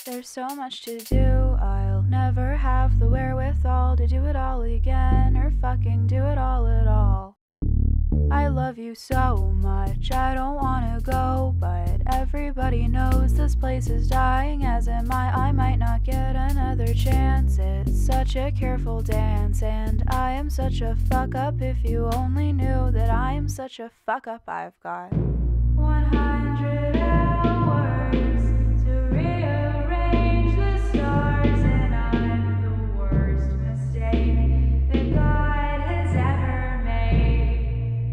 There's so much to do, I'll never have the wherewithal to do it all again, or fucking do it all at all. I love you so much, I don't wanna go, but everybody knows this place is dying, as am I might not get another chance. It's such a careful dance, and I am such a fuck up. If you only knew that I am such a fuck up. I've got 100 hours to rearrange the stars, and I'm the worst mistake that God has ever made.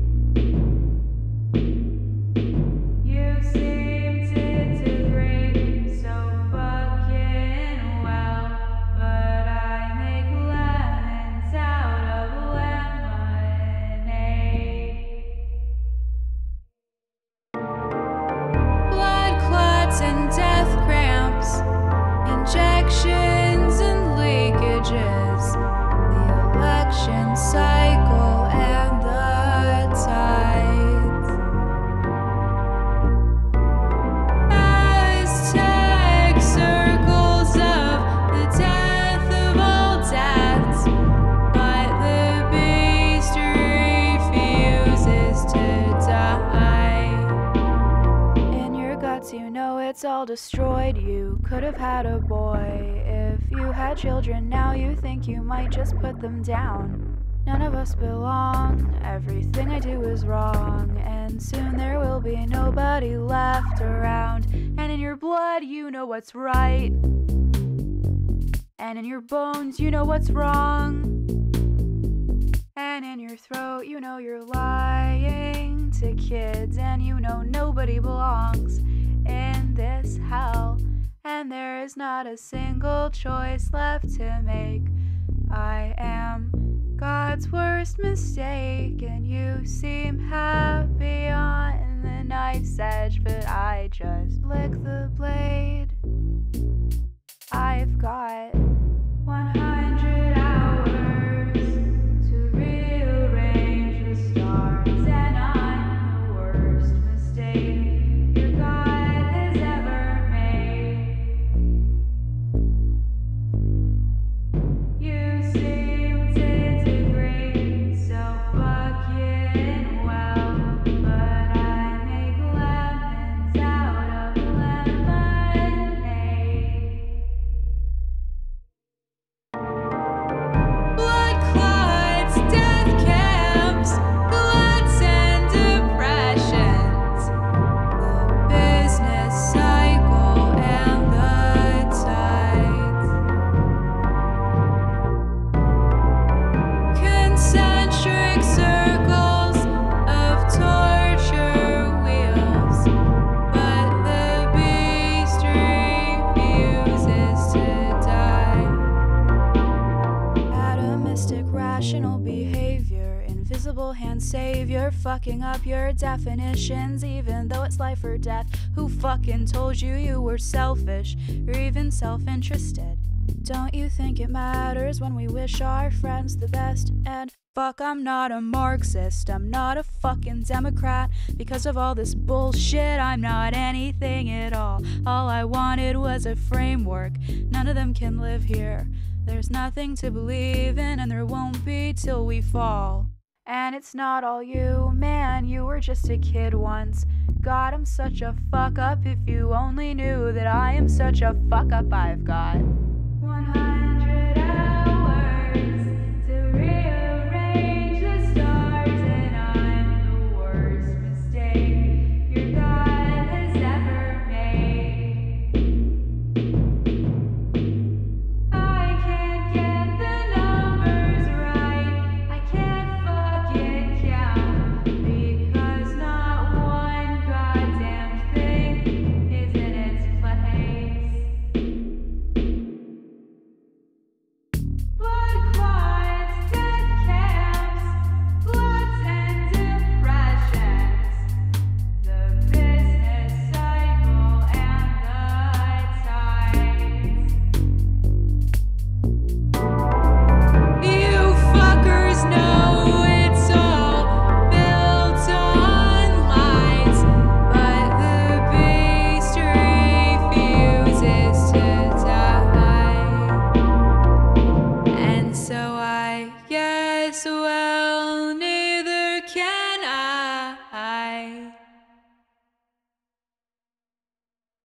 You seem to integrate so fucking well, but I make lemons out of lemonade. Blood clots and death cramps, injections and leakages, the election cycle and the tides. Aztec circles of the death of all deaths, but the beast refuses to die. In your guts, you know it's all destroyed. You could have had a boy if you had children. Now you think you might just put them down. None of us belong, everything I do is wrong, and soon there will be nobody left around. And in your blood, you know what's right, and in your bones, you know what's wrong, and in your throat, you know you're lying to kids, and you know nobody belongs in this hell, and there is not a single choice left to make. I am God's worst mistake, and you seem happy on the knife's edge, but I just lick the blade. I've got 100 hours to rearrange the stars, and I'm the worst mistake your God has ever made. You seem to integrate so fucking well, but I make lemons out of lemonade. Blood clots, death camps, gluts and depressions, the business cycle and the tides. Concentric circles of torture wheels, but the beast refuses to die. Atomistic rational behavior, invisible hand savior, fucking up your definitions, even though it's life or death. Who fucking told you you were selfish or even self-interested? Don't you think it matters when we wish our friends the best? And fuck, I'm not a Marxist, I'm not a fucking Democrat. Because of all this bullshit, I'm not anything at all. All I wanted was a framework, none of them can live here. There's nothing to believe in, and there won't be till we fall. And it's not all you, man, you were just a kid once. God, I'm such a fuck up. If you only knew that I am such a fuck up. I've got 100 hours to rearrange the stars, and I'm the worst mistake your God has ever made. I can't get the numbers right, I can't fucking count, because not one goddamn thing is in its place. this well knew